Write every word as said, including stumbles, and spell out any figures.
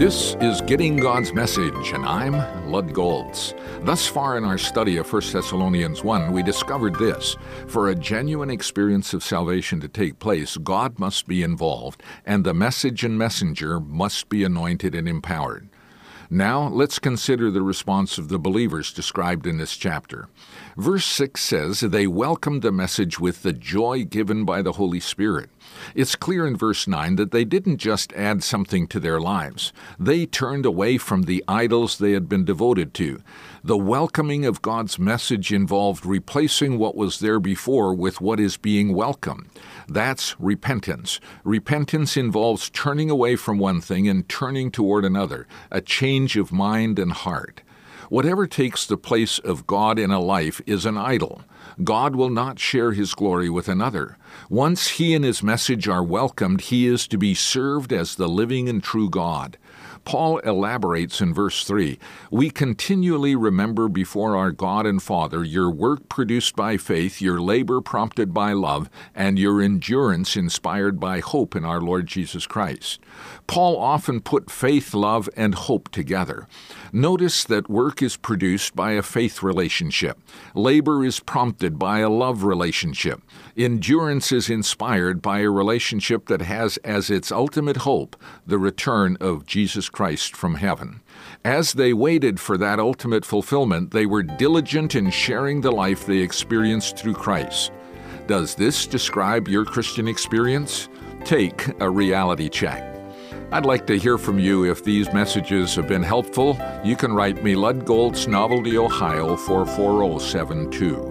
This is Getting God's Message, and I'm Lud Goltz. Thus far in our study of First Thessalonians one, we discovered this. For a genuine experience of salvation to take place, God must be involved, and the message and messenger must be anointed and empowered. Now, let's consider the response of the believers described in this chapter. Verse six says, they welcomed the message with the joy given by the Holy Spirit. It's clear in verse nine that they didn't just add something to their lives. They turned away from the idols they had been devoted to. The welcoming of God's message involved replacing what was there before with what is being welcomed. That's repentance. Repentance involves turning away from one thing and turning toward another, a change of mind and heart. Whatever takes the place of God in a life is an idol. God will not share His glory with another. Once He and His message are welcomed, He is to be served as the living and true God. Paul elaborates in verse three, we continually remember before our God and Father your work produced by faith, your labor prompted by love, and your endurance inspired by hope in our Lord Jesus Christ. Paul often put faith, love, and hope together. Notice that work is produced by a faith relationship. Labor is prompted by a love relationship. Endurance is inspired by a relationship that has as its ultimate hope the return of Jesus Christ from heaven. As they waited for that ultimate fulfillment, they were diligent in sharing the life they experienced through Christ. Does this describe your Christian experience? Take a reality check. I'd like to hear from you if these messages have been helpful. You can write me Lud Goltz, Novelty, Ohio four four zero seven two.